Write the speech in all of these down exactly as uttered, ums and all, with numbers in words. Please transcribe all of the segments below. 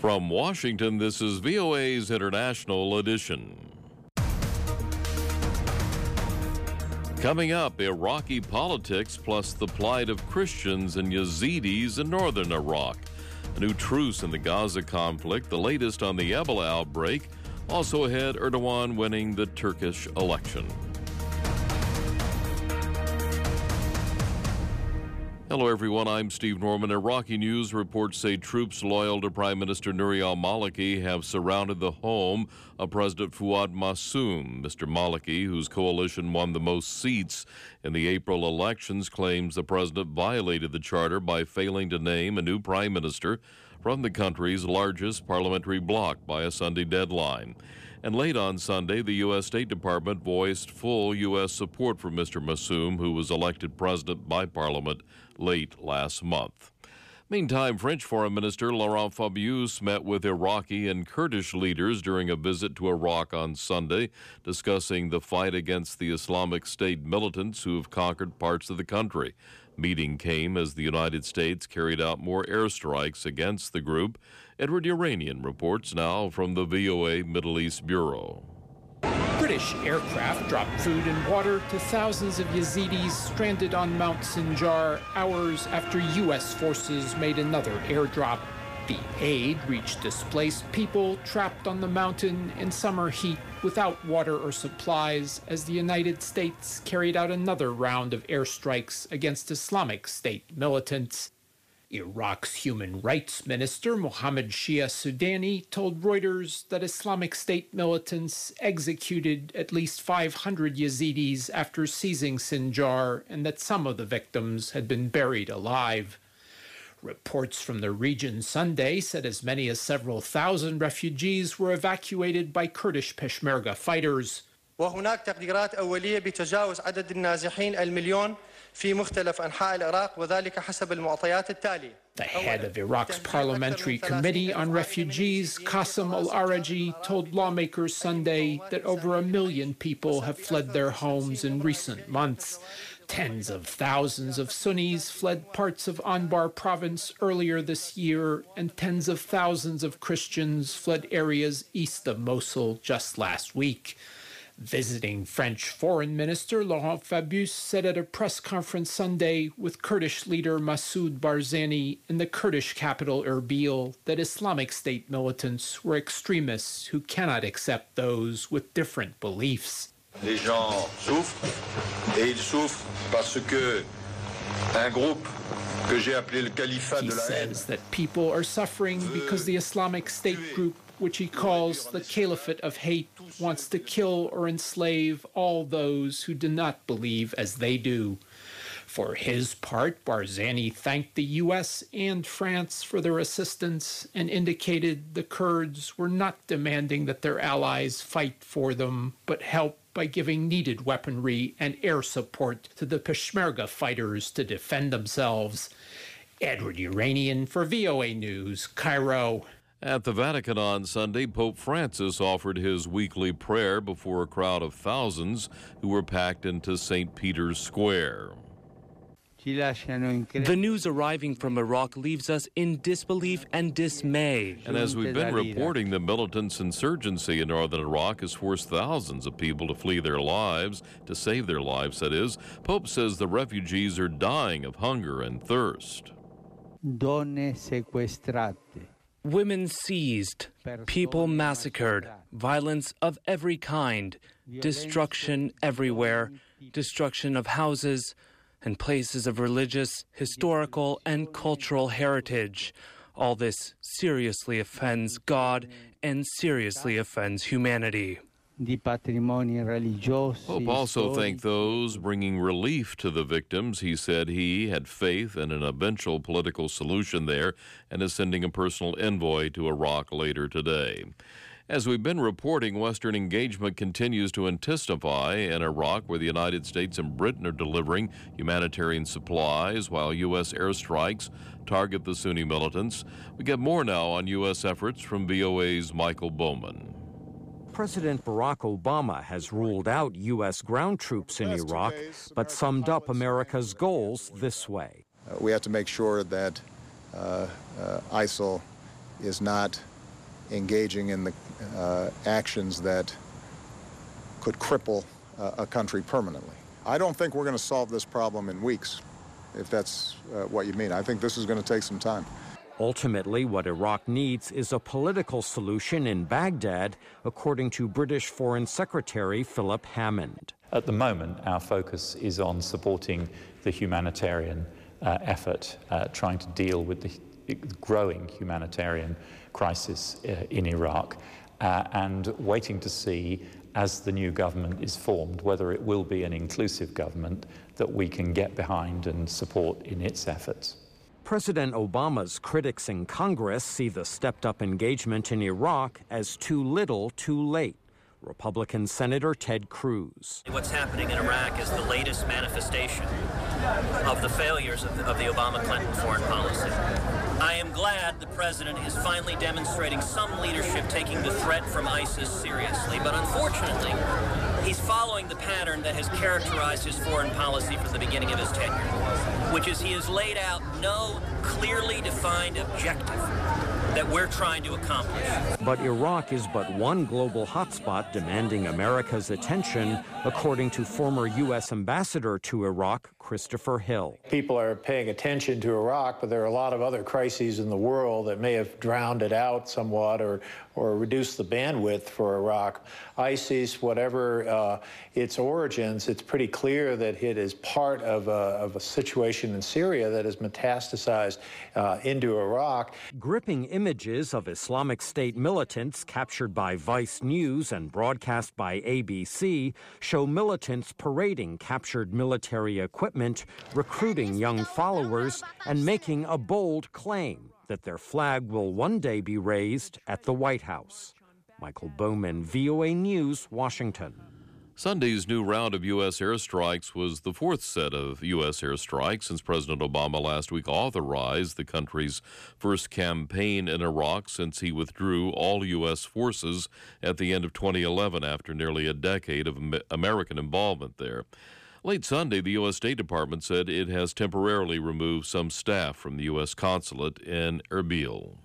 From Washington, this is V O A's International Edition. Coming up, Iraqi politics plus the plight of Christians and Yazidis in northern Iraq. A new truce in the Gaza conflict, the latest on the Ebola outbreak. Also ahead, Erdogan winning the Turkish election. Hello, everyone. I'm Steve Norman. Iraqi news reports say troops loyal to Prime Minister Nouri al-Maliki have surrounded the home of President Fuad Massoum. Mister Maliki, whose coalition won the most seats in the April elections, claims the president violated the charter by failing to name a new prime minister from the country's largest parliamentary bloc by a Sunday deadline. And late on Sunday, the U S. State Department voiced full U S support for Mister Massoum, who was elected president by Parliament late last month. Meantime, French Foreign Minister Laurent Fabius met with Iraqi and Kurdish leaders during a visit to Iraq on Sunday, discussing the fight against the Islamic State militants who have conquered parts of the country. Meeting came as the United States carried out more airstrikes against the group. Edward Uranian reports now from the V O A Middle East Bureau. British aircraft dropped food and water to thousands of Yazidis stranded on Mount Sinjar hours after U S forces made another airdrop. The aid reached displaced people trapped on the mountain in summer heat without water or supplies as the United States carried out another round of airstrikes against Islamic State militants. Iraq's human rights minister, Mohammed Shia Sudani, told Reuters that Islamic State militants executed at least five hundred Yazidis after seizing Sinjar and that some of the victims had been buried alive. Reports from the region Sunday said as many as several thousand refugees were evacuated by Kurdish Peshmerga fighters. وهناك تقديرات أولية بتجاوز عدد النازحين المليون في مختلف أنحاء العراق وذلك حسب المعطيات التالية. The head of Iraq's Parliamentary Committee on Refugees, Qasim al-Araji, told lawmakers Sunday that over a million people have fled their homes in recent months. Tens of thousands of Sunnis fled parts of Anbar province earlier this year, and tens of thousands of Christians fled areas east of Mosul just last week. Visiting French Foreign Minister Laurent Fabius said at a press conference Sunday with Kurdish leader Masoud Barzani in the Kurdish capital Erbil that Islamic State militants were extremists who cannot accept those with different beliefs. Les gens souffrent et ils souffrent parce que un groupe que j'ai appelé le califat de la haine. He says that people are suffering because the Islamic State group, which he calls the Caliphate of Hate, wants to kill or enslave all those who do not believe as they do. For his part, Barzani thanked the U S and France for their assistance and indicated the Kurds were not demanding that their allies fight for them, but help by giving needed weaponry and air support to the Peshmerga fighters to defend themselves. Edward Uranian for V O A News, Cairo. At the Vatican on Sunday, Pope Francis offered his weekly prayer before a crowd of thousands who were packed into Saint Peter's Square. The news arriving from Iraq leaves us in disbelief and dismay. And as we've been reporting, the militants' insurgency in northern Iraq has forced thousands of people to flee their lives, to save their lives, that is. Pope says the refugees are dying of hunger and thirst. Donne sequestrate. Women seized, people massacred, violence of every kind, destruction everywhere, destruction of houses and places of religious, historical, and cultural heritage. All this seriously offends God and seriously offends humanity. Pope also thanked those bringing relief to the victims. He said he had faith in an eventual political solution there and is sending a personal envoy to Iraq later today. As we've been reporting, Western engagement continues to intensify in Iraq, where the United States and Britain are delivering humanitarian supplies while U S airstrikes target the Sunni militants. We get more now on U S efforts from V O A's Michael Bowman. President Barack Obama has ruled out U S ground troops in Iraq, but summed up America's goals this way. Uh, we have to make sure that uh, uh, ISIL is not engaging in the uh, actions that could cripple uh, a country permanently. I don't think we're going to solve this problem in weeks, if that's uh, what you mean. I think this is going to take some time. Ultimately, what Iraq needs is a political solution in Baghdad, according to British Foreign Secretary Philip Hammond. At the moment, our focus is on supporting the humanitarian uh, effort, uh, trying to deal with the growing humanitarian crisis uh, in Iraq, uh, and waiting to see, as the new government is formed, whether it will be an inclusive government that we can get behind and support in its efforts. President Obama's critics in Congress see the stepped-up engagement in Iraq as too little, too late. Republican Senator Ted Cruz. What's happening in Iraq is the latest manifestation of the failures of the, of the Obama-Clinton foreign policy. I am glad the president is finally demonstrating some leadership taking the threat from ISIS seriously, but unfortunately, he's following the pattern that has characterized his foreign policy from the beginning of his tenure, which is he has laid out no clearly defined objective that we're trying to accomplish. But Iraq is but one global hotspot demanding America's attention, according to former U S Ambassador to Iraq, Christopher Hill. People are paying attention to Iraq, but there are a lot of other crises in the world that may have drowned it out somewhat or, or reduced the bandwidth for Iraq. ISIS, whatever uh, its origins, it's pretty clear that it is part of a, of a situation in Syria that has metastasized uh, into Iraq. Gripping images of Islamic State militants captured by Vice News and broadcast by A B C show militants parading captured military equipment, recruiting young followers, and making a bold claim that their flag will one day be raised at the White House. Michael Bowman, V O A News, Washington. Sunday's new round of U S airstrikes was the fourth set of U S airstrikes since President Obama last week authorized the country's first campaign in Iraq since he withdrew all U S forces at the end of twenty eleven after nearly a decade of American involvement there. Late Sunday, the U S State Department said it has temporarily removed some staff from the U S consulate in Erbil.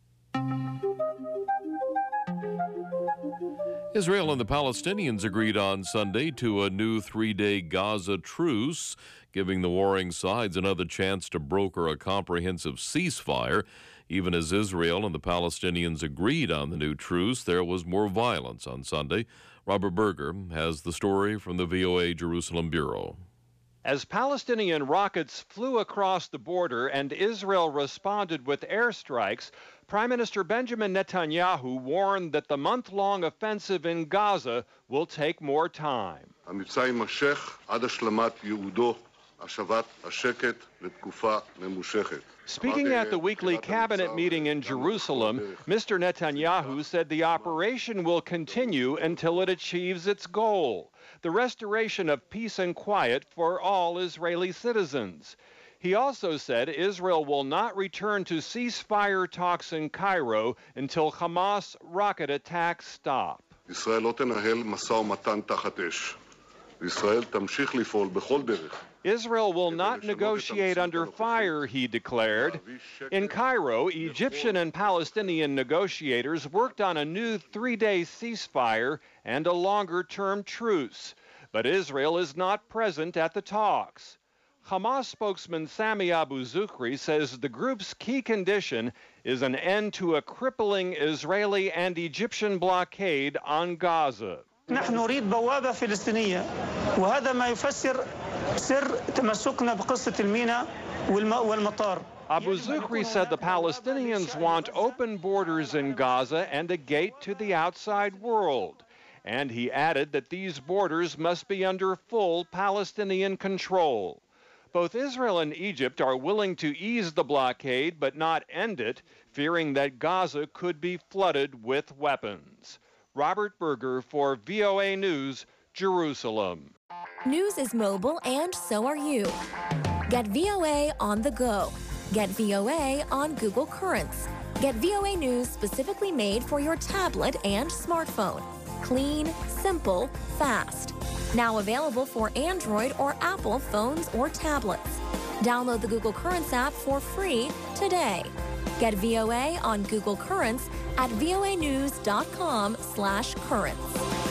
Israel and the Palestinians agreed on Sunday to a new three-day Gaza truce, giving the warring sides another chance to broker a comprehensive ceasefire. Even as Israel and the Palestinians agreed on the new truce, there was more violence on Sunday. Robert Berger has the story from the V O A Jerusalem Bureau. As Palestinian rockets flew across the border and Israel responded with airstrikes, Prime Minister Benjamin Netanyahu warned that the month-long offensive in Gaza will take more time. Speaking at the weekly cabinet meeting in Jerusalem, Mister Netanyahu said the operation will continue until it achieves its goal, the restoration of peace and quiet for all Israeli citizens. He also said Israel will not return to ceasefire talks in Cairo until Hamas rocket attacks stop. Israel will not negotiate under fire, he declared. In Cairo, Egyptian and Palestinian negotiators worked on a new three-day ceasefire and a longer-term truce. But Israel is not present at the talks. Hamas spokesman Sami Abu Zuhri says the group's key condition is an end to a crippling Israeli and Egyptian blockade on Gaza. نحن نريد بوابة فلسطينية وهذا ما يفسر سر تمسكنا بقصة الميناء والمطار. Abu Zuhri said the Palestinians want open borders in Gaza and a gate to the outside world. And he added that these borders must be under full Palestinian control. Both Israel and Egypt are willing to ease the blockade but not end it, fearing that Gaza could be flooded with weapons. Robert Berger for V O A News, Jerusalem. News is mobile and so are you. Get V O A on the go. Get V O A on Google Currents. Get V O A News specifically made for your tablet and smartphone. Clean, simple, fast. Now available for Android or Apple phones or tablets. Download the Google Currents app for free today. Get V O A on Google Currents at voanews.com slash currents.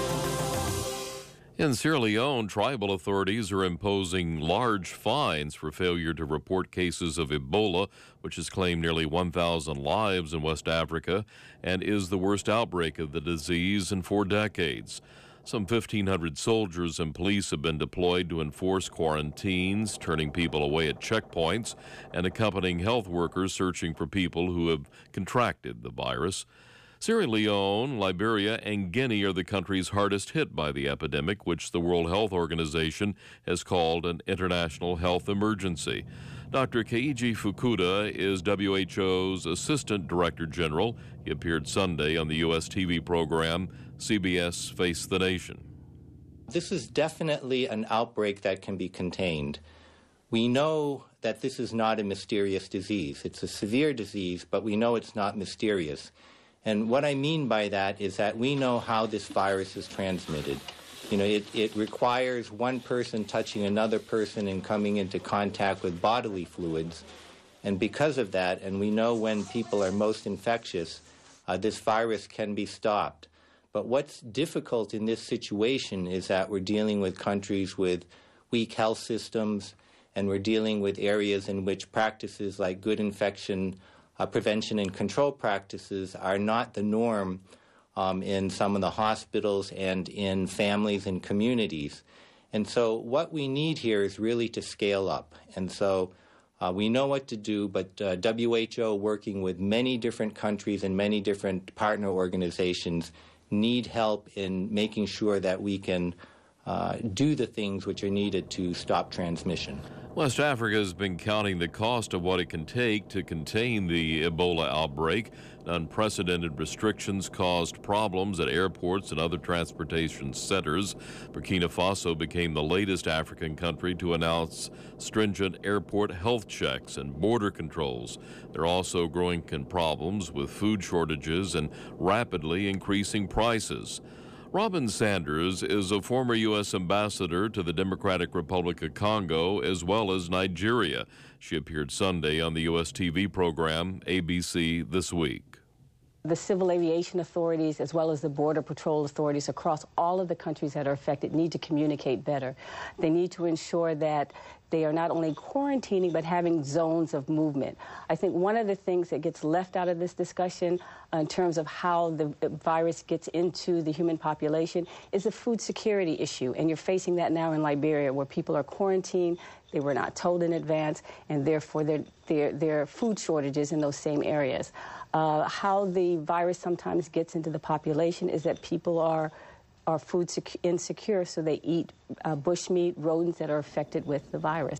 In Sierra Leone, tribal authorities are imposing large fines for failure to report cases of Ebola, which has claimed nearly one thousand lives in West Africa and is the worst outbreak of the disease in four decades. Some fifteen hundred soldiers and police have been deployed to enforce quarantines, turning people away at checkpoints, and accompanying health workers searching for people who have contracted the virus. Sierra Leone, Liberia, and Guinea are the countries hardest hit by the epidemic, which the World Health Organization has called an international health emergency. Doctor Keiji Fukuda is W H O's Assistant Director General. He appeared Sunday on the U S T V program C B S Face the Nation. This is definitely an outbreak that can be contained. We know that this is not a mysterious disease. It's a severe disease, but we know it's not mysterious. And what I mean by that is that we know how this virus is transmitted. You know, it, it requires one person touching another person and coming into contact with bodily fluids. And because of that, and we know when people are most infectious, uh, this virus can be stopped. But what's difficult in this situation is that we're dealing with countries with weak health systems, and we're dealing with areas in which practices like good infection Uh, prevention and control practices are not the norm um, in some of the hospitals and in families and communities. And so what we need here is really to scale up. And so uh, we know what to do, but uh, W H O, working with many different countries and many different partner organizations, need help in making sure that we can uh, do the things which are needed to stop transmission. West Africa has been counting the cost of what it can take to contain the Ebola outbreak. Unprecedented restrictions caused problems at airports and other transportation centers. Burkina Faso became the latest African country to announce stringent airport health checks and border controls. There are also growing problems with food shortages and rapidly increasing prices. Robin Sanders is a former U S ambassador to the Democratic Republic of Congo as well as Nigeria. She appeared Sunday on the U S T V program A B C This Week. The civil aviation authorities as well as the border patrol authorities across all of the countries that are affected need to communicate better. They need to ensure that they are not only quarantining but having zones of movement. I think one of the things that gets left out of this discussion uh, in terms of how the virus gets into the human population is the food security issue. And you're facing that now in Liberia, where people are quarantined, they were not told in advance, and therefore there, there, there are food shortages in those same areas. Uh, how the virus sometimes gets into the population is that people are are food insecure, so they eat uh, bushmeat, rodents that are affected with the virus.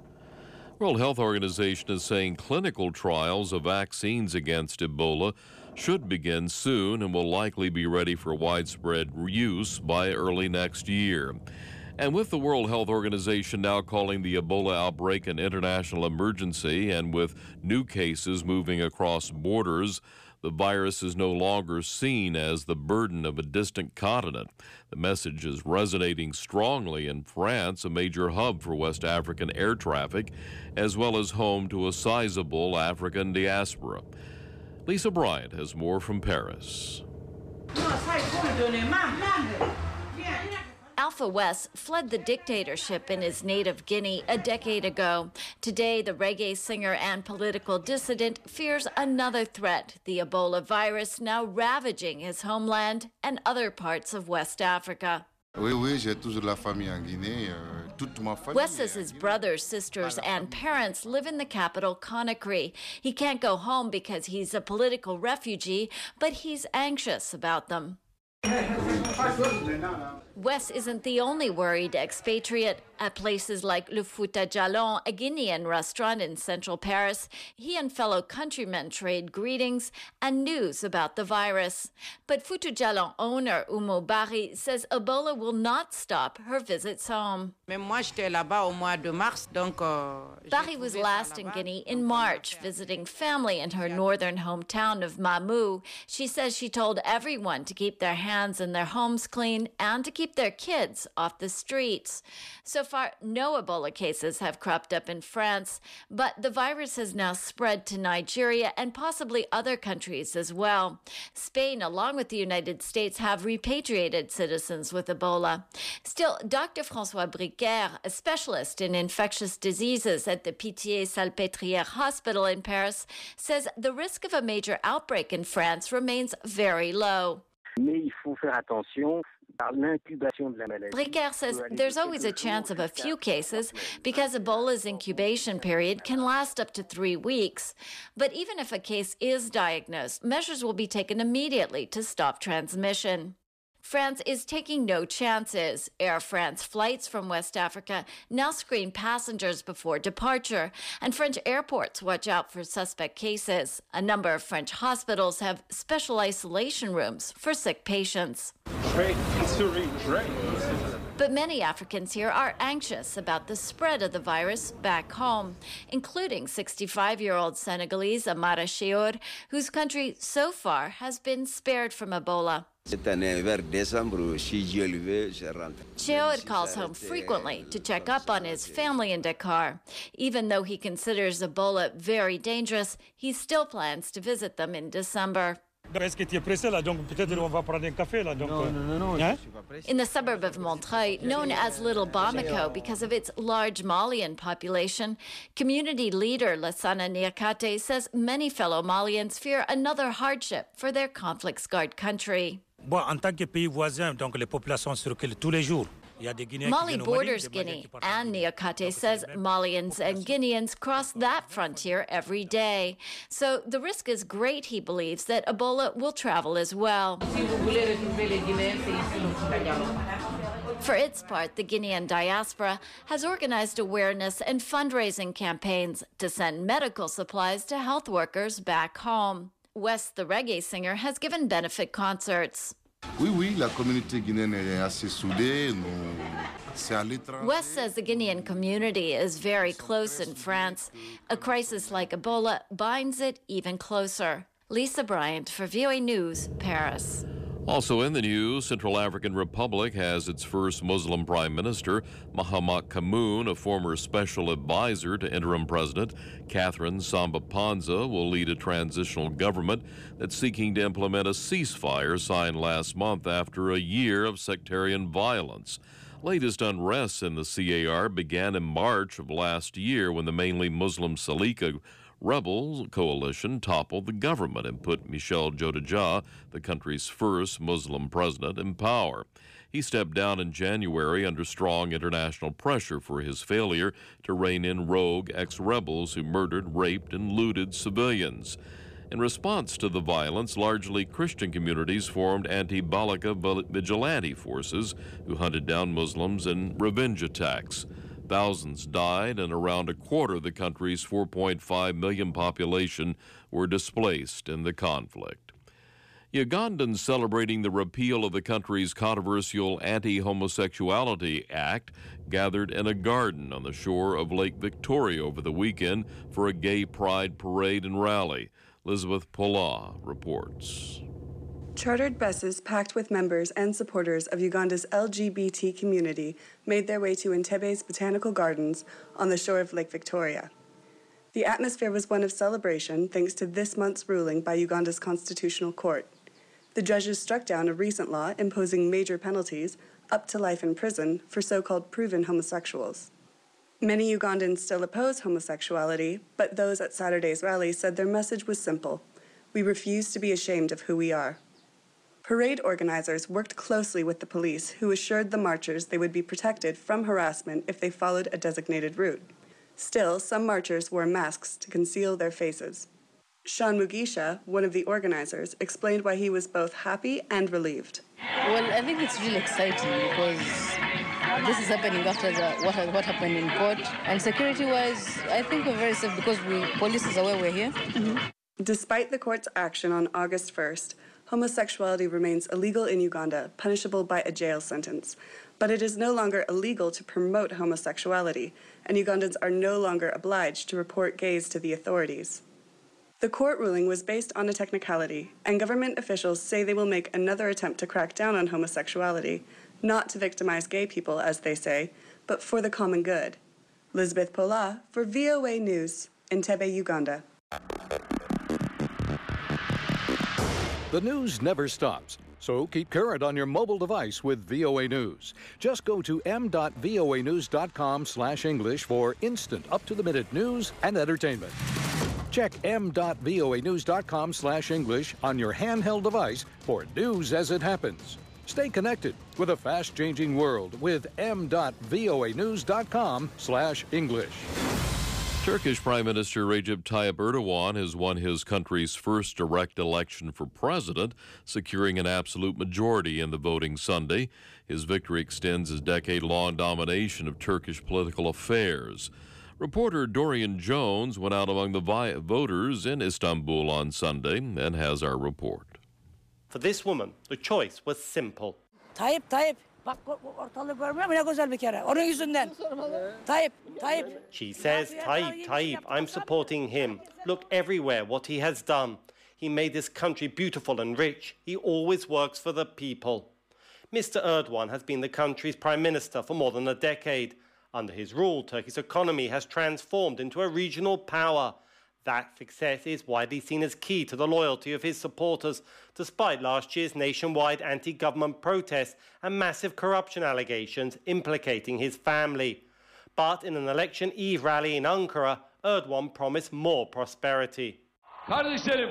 World Health Organization is saying clinical trials of vaccines against Ebola should begin soon and will likely be ready for widespread use by early next year. And with the World Health Organization now calling the Ebola outbreak an international emergency, and with new cases moving across borders, the virus is no longer seen as the burden of a distant continent. The message is resonating strongly in France, a major hub for West African air traffic, as well as home to a sizable African diaspora. Lisa Bryant has more from Paris. Alpha West fled the dictatorship in his native Guinea a decade ago. Today, the reggae singer and political dissident fears another threat, the Ebola virus now ravaging his homeland and other parts of West Africa. West says his brothers, sisters, and parents live in the capital, Conakry. He can't go home because he's a political refugee, but he's anxious about them. Wes isn't the only worried expatriate. At places like Le Fouta Djallon, a Guinean restaurant in central Paris, he and fellow countrymen trade greetings and news about the virus. But Fouta Djallon owner Oumo Bari says Ebola will not stop her visits home. Bari was last in Guinea in March, visiting family in her northern hometown of Mamou. She says she told everyone to keep their hands hands and their homes clean and to keep their kids off the streets. So far, no Ebola cases have cropped up in France, but the virus has now spread to Nigeria and possibly other countries as well. Spain, along with the United States, have repatriated citizens with Ebola. Still, Doctor François Briquer, a specialist in infectious diseases at the Pitié-Salpêtrière Hospital in Paris, says the risk of a major outbreak in France remains very low. Briquer says there's always a chance of a few cases because Ebola's incubation period can last up to three weeks. But even if a case is diagnosed, measures will be taken immediately to stop transmission. France is taking no chances. Air France flights from West Africa now screen passengers before departure, and French airports watch out for suspect cases. A number of French hospitals have special isolation rooms for sick patients. But many Africans here are anxious about the spread of the virus back home, including sixty-five-year-old Senegalese Amara Cheour, whose country so far has been spared from Ebola. Cheour calls home frequently to check up on his family in Dakar. Even though he considers Ebola very dangerous, he still plans to visit them in December. In the suburb of Montreuil, known as Little Bamako because of its large Malian population, community leader Lassana Niakate says many fellow Malians fear another hardship for their conflict-scarred country. En tant que pays voisin, donc les populations circulent tous les jours. Mali borders Guinea, and Niakate says Malians and Guineans cross that frontier every day. So the risk is great, he believes, that Ebola will travel as well. For its part, the Guinean diaspora has organized awareness and fundraising campaigns to send medical supplies to health workers back home. West, the reggae singer, has given benefit concerts. Oui, oui, la communauté guinéenne est assez soudée. West says the Guinean community is very close in France. A crisis like Ebola binds it even closer. Lisa Bryant for V O A News, Paris. Also in the news, Central African Republic has its first Muslim prime minister. Mahamat Kamoun, a former special advisor to interim president Catherine Samba-Panza, will lead a transitional government that's seeking to implement a ceasefire signed last month after a year of sectarian violence. Latest unrest in the C A R began in March of last year when the mainly Muslim Salika rebel coalition toppled the government and put Michel Jodeja, the country's first Muslim president, in power. He stepped down in January under strong international pressure for his failure to rein in rogue ex-rebels who murdered, raped, and looted civilians. In response to the violence, largely Christian communities formed anti-Balaka vigilante forces who hunted down Muslims in revenge attacks. Thousands died, and around a quarter of the country's four point five million population were displaced in the conflict. Ugandans celebrating the repeal of the country's controversial Anti-Homosexuality Act gathered in a garden on the shore of Lake Victoria over the weekend for a gay pride parade and rally. Elizabeth Pola reports. Chartered buses packed with members and supporters of Uganda's L G B T community made their way to Entebe's Botanical Gardens on the shore of Lake Victoria. The atmosphere was one of celebration thanks to this month's ruling by Uganda's Constitutional Court. The judges struck down a recent law imposing major penalties, up to life in prison, for so-called proven homosexuals. Many Ugandans still oppose homosexuality, but those at Saturday's rally said their message was simple: we refuse to be ashamed of who we are. Parade organizers worked closely with the police, who assured the marchers they would be protected from harassment if they followed a designated route. Still, some marchers wore masks to conceal their faces. Sean Mugisha, one of the organizers, explained why he was both happy and relieved. Well, I think it's really exciting because this is happening after the, what, what happened in court. And security-wise, I think we're very safe because we, police is aware we're here. Mm-hmm. Despite the court's action on August first, homosexuality remains illegal in Uganda, punishable by a jail sentence. But it is no longer illegal to promote homosexuality, and Ugandans are no longer obliged to report gays to the authorities. The court ruling was based on a technicality, and government officials say they will make another attempt to crack down on homosexuality, not to victimize gay people, as they say, but for the common good. Lisbeth Pola for V O A News, Entebbe, Uganda. The news never stops, so keep current on your mobile device with V O A News. Just go to m dot voa news dot com slash English for instant, up-to-the-minute news and entertainment. Check m dot voa news dot com slash English on your handheld device for news as it happens. Stay connected with a fast-changing world with m dot voa news dot com slash English. Turkish Prime Minister Recep Tayyip Erdogan has won his country's first direct election for president, securing an absolute majority in the voting Sunday. His victory extends his decade-long domination of Turkish political affairs. Reporter Dorian Jones went out among the vi- voters in Istanbul on Sunday and has our report. For this woman, the choice was simple. Tayyip, Tayyip. Bak ortalığı görmüyor mu ne güzel bir kere. Onun yüzünden. Tayyip, Tayyip. She says, Tayyip, Tayyip, I'm supporting him. Look everywhere what he has done. He made this country beautiful and rich. He always works for the people. Mister Erdogan has been the country's prime minister for more than a decade. Under his rule, Turkey's economy has transformed into a regional power. That success is widely seen as key to the loyalty of his supporters, despite last year's nationwide anti-government protests and massive corruption allegations implicating his family. But in an election eve rally in Ankara, Erdogan promised more prosperity. Kardeşlerim,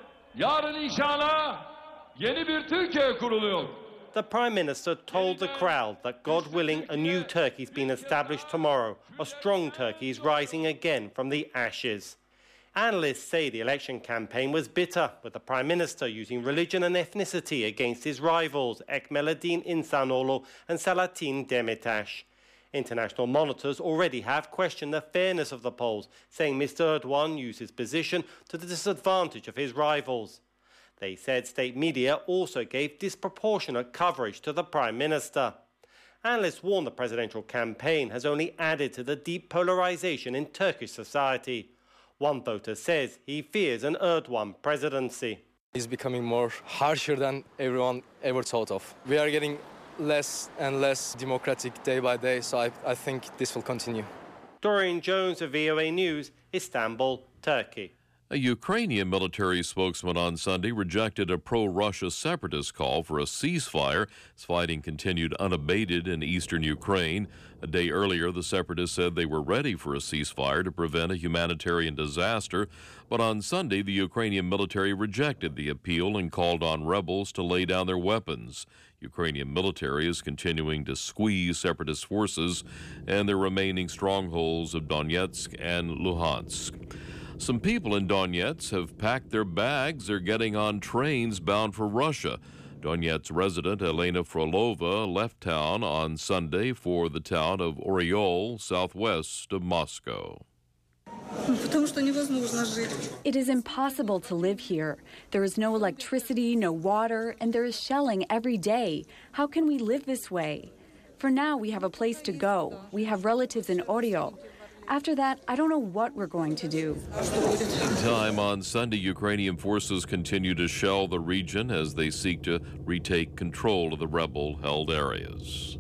yarın inşallah yeni bir Türkiye kuruluyor. The Prime Minister told the crowd that, God willing, a new Turkey's been established tomorrow. A strong Turkey is rising again from the ashes. Analysts say the election campaign was bitter, with the Prime Minister using religion and ethnicity against his rivals, Ekmelettin İhsanoğlu and Selahattin Demirtas. International monitors already have questioned the fairness of the polls, saying Mister Erdogan used his position to the disadvantage of his rivals. They said state media also gave disproportionate coverage to the Prime Minister. Analysts warn the presidential campaign has only added to the deep polarization in Turkish society. One voter says he fears an Erdogan presidency. He's becoming more harsher than everyone ever thought of. We are getting less and less democratic day by day, so I, I think this will continue. Dorian Jones of V O A News, Istanbul, Turkey. A Ukrainian military spokesman on Sunday rejected a pro-Russia separatist call for a ceasefire as fighting continued unabated in eastern Ukraine. A day earlier, the separatists said they were ready for a ceasefire to prevent a humanitarian disaster, but on Sunday, the Ukrainian military rejected the appeal and called on rebels to lay down their weapons. Ukrainian military is continuing to squeeze separatist forces and their remaining strongholds of Donetsk and Luhansk. Some people in Donetsk have packed their bags. They're getting on trains bound for Russia. Donetsk resident Elena Frolova left town on Sunday for the town of Oryol, southwest of Moscow. It is impossible to live here. There is no electricity, no water, and there is shelling every day. How can we live this way? For now, we have a place to go. We have relatives in Oryol. After that, I don't know what we're going to do. Meantime, on Sunday, Ukrainian forces continue to shell the region as they seek to retake control of the rebel-held areas.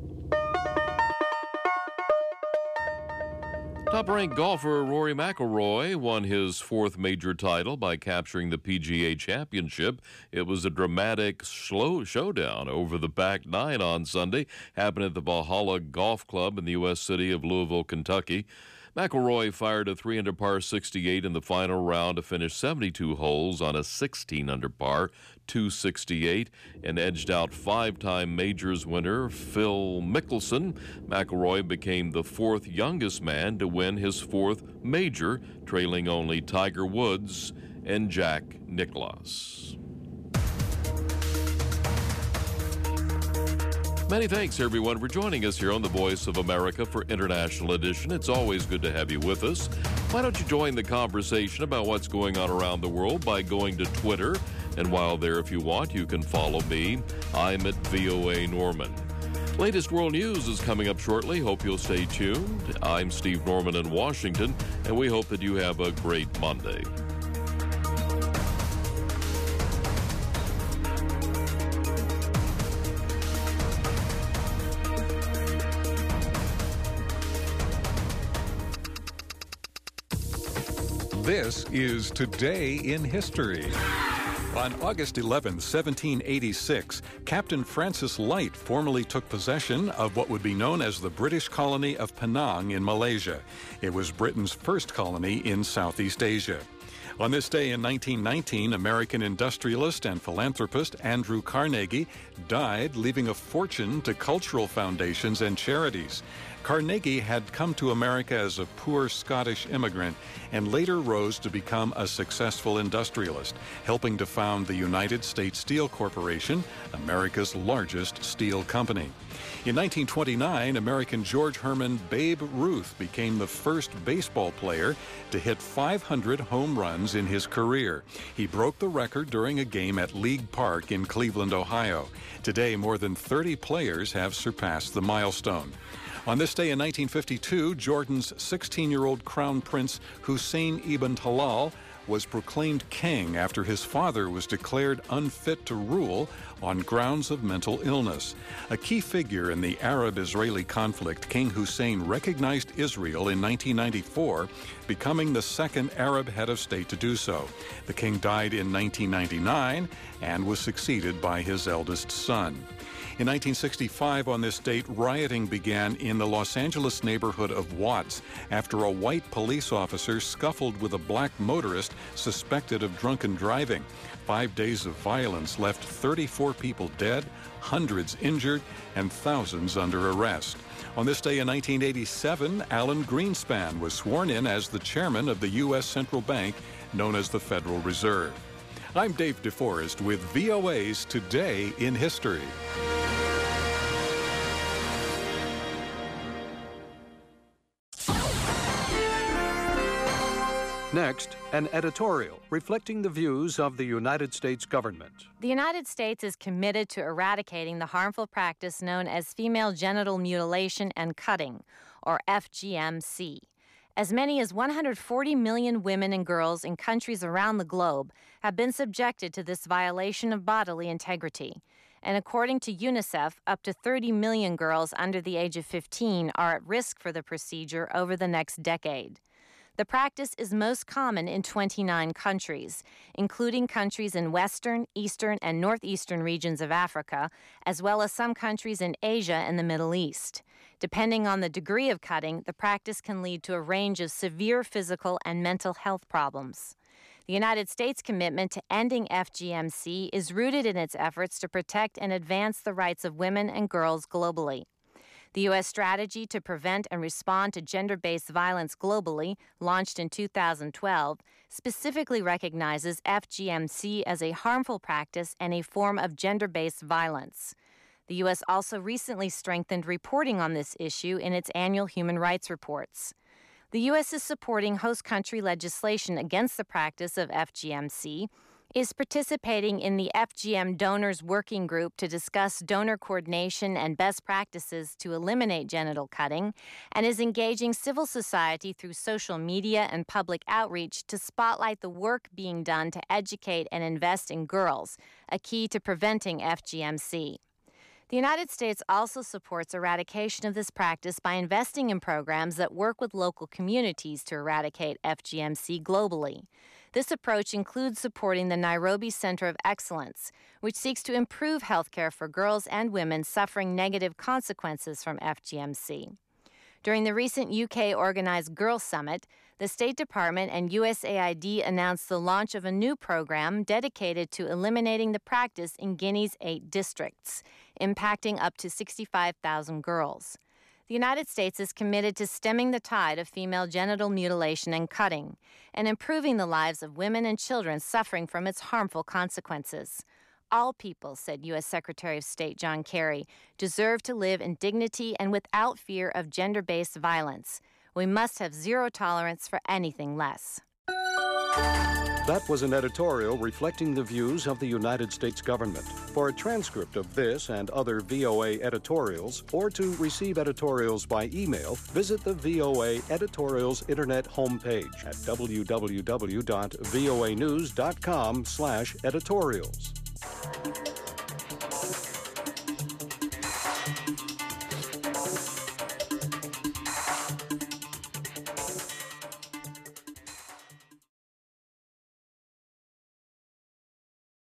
Top-ranked golfer Rory McIlroy won his fourth major title by capturing the P G A Championship. It was a dramatic slow showdown over the back nine on Sunday, happened at the Valhalla Golf Club in the U S city of Louisville, Kentucky. McIlroy fired a three under par sixty-eight in the final round to finish seventy-two holes on a sixteen under par two sixty-eight and edged out five-time Majors winner Phil Mickelson. McIlroy became the fourth youngest man to win his fourth major, trailing only Tiger Woods and Jack Nicklaus. Many thanks, everyone, for joining us here on the Voice of America for International Edition. It's always good to have you with us. Why don't you join the conversation about what's going on around the world by going to Twitter? And while there, if you want, you can follow me. I'm at V O A Norman. Latest world news is coming up shortly. Hope you'll stay tuned. I'm Steve Norman in Washington, and we hope that you have a great Monday. This is Today in History. On August eleventh, seventeen eighty-six, Captain Francis Light formally took possession of what would be known as the British colony of Penang in Malaysia. It was Britain's first colony in Southeast Asia. On this day in nineteen nineteen, American industrialist and philanthropist Andrew Carnegie died, leaving a fortune to cultural foundations and charities. Carnegie had come to America as a poor Scottish immigrant and later rose to become a successful industrialist, helping to found the United States Steel Corporation, America's largest steel company. In nineteen twenty-nine, American George Herman Babe Ruth became the first baseball player to hit five hundred home runs in his career. He broke the record during a game at League Park in Cleveland, Ohio. Today, more than thirty players have surpassed the milestone. On this day in nineteen fifty-two, Jordan's sixteen-year-old Crown Prince Hussein ibn Talal was proclaimed king after his father was declared unfit to rule on grounds of mental illness. A key figure in the Arab-Israeli conflict, King Hussein recognized Israel in nineteen ninety-four, becoming the second Arab head of state to do so. The king died in nineteen ninety-nine and was succeeded by his eldest son. In nineteen sixty-five, on this date, rioting began in the Los Angeles neighborhood of Watts after a white police officer scuffled with a black motorist suspected of drunken driving. Five days of violence left thirty-four people dead, hundreds injured, and thousands under arrest. On this day in nineteen eighty-seven, Alan Greenspan was sworn in as the chairman of the U S Central Bank, known as the Federal Reserve. I'm Dave DeForest with V O A's Today in History. Next, an editorial reflecting the views of the United States government. The United States is committed to eradicating the harmful practice known as female genital mutilation and cutting, or F G M C. As many as one hundred forty million women and girls in countries around the globe have been subjected to this violation of bodily integrity. And according to UNICEF, up to thirty million girls under the age of fifteen are at risk for the procedure over the next decade. The practice is most common in twenty-nine countries, including countries in western, eastern, and northeastern regions of Africa, as well as some countries in Asia and the Middle East. Depending on the degree of cutting, the practice can lead to a range of severe physical and mental health problems. The United States' commitment to ending F G M C is rooted in its efforts to protect and advance the rights of women and girls globally. The U S strategy to prevent and respond to gender-based violence globally, launched in two thousand twelve, specifically recognizes F G M C as a harmful practice and a form of gender-based violence. The U S also recently strengthened reporting on this issue in its annual human rights reports. The U S is supporting host country legislation against the practice of F G M C, is participating in the F G M Donors Working Group to discuss donor coordination and best practices to eliminate genital cutting, and is engaging civil society through social media and public outreach to spotlight the work being done to educate and invest in girls, a key to preventing F G M C. The United States also supports eradication of this practice by investing in programs that work with local communities to eradicate F G M C globally. This approach includes supporting the Nairobi Center of Excellence, which seeks to improve health care for girls and women suffering negative consequences from F G M C. During the recent U K-organized Girls Summit, the State Department and U S A I D announced the launch of a new program dedicated to eliminating the practice in Guinea's eight districts, impacting up to sixty-five thousand girls. The United States is committed to stemming the tide of female genital mutilation and cutting, and improving the lives of women and children suffering from its harmful consequences. All people, said U S Secretary of State John Kerry, deserve to live in dignity and without fear of gender-based violence. We must have zero tolerance for anything less. That was an editorial reflecting the views of the United States government. For a transcript of this and other V O A editorials, or to receive editorials by email, visit the V O A Editorials Internet homepage at w w w dot voa news dot com slash editorials.